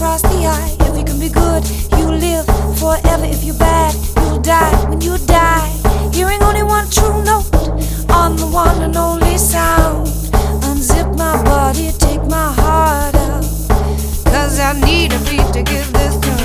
across the eye. If you can be good, you live forever. If you're bad, you'll die. When you die, hearing only one true note on the one and only sound. Unzip my body, take my heart out, 'cause I need a beat to give this tune.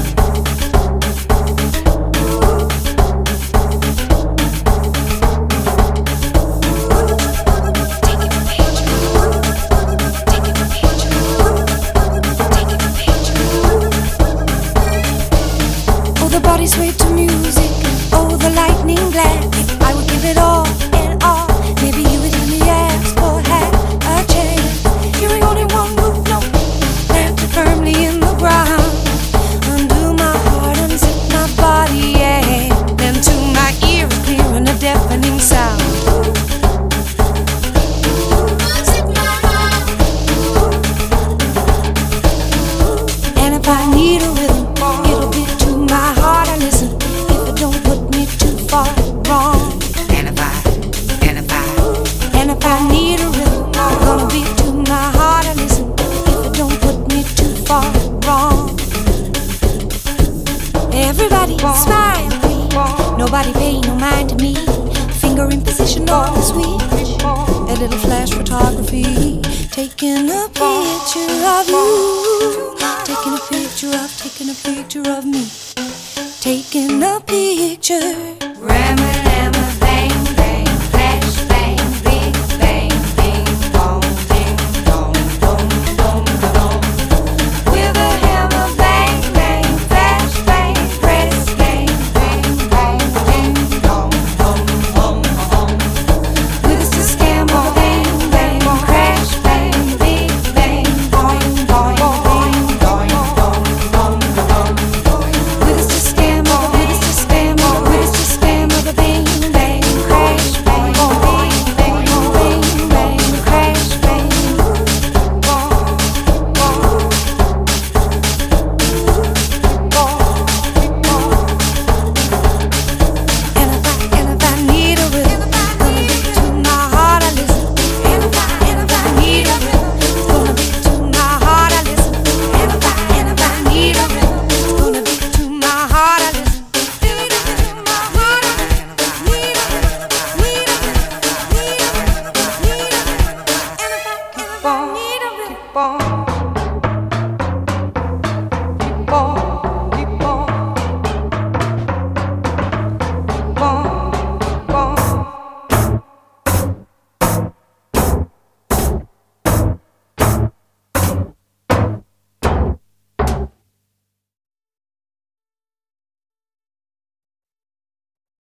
Body swayed to music, oh the lightning blast. I would give it all and all. Maybe you would hear me ask or have a chance. Hearing only one root note, planted firmly in the ground. Undo my heart, unzip my body, yeah. Then to my ears, clearing a deafening sound. Unzip my heart. And if I need a rhythm, it'll be to my heart. I listen if it don't put me too far wrong. And if I need a rhythm, it's gonna be to my heart. I listen if it don't put me too far wrong. Everybody smile, please. Nobody pay no mind to me. Finger in position on the switch. A little flash photography, taking a picture of you. Taking a picture of me. Taking a picture.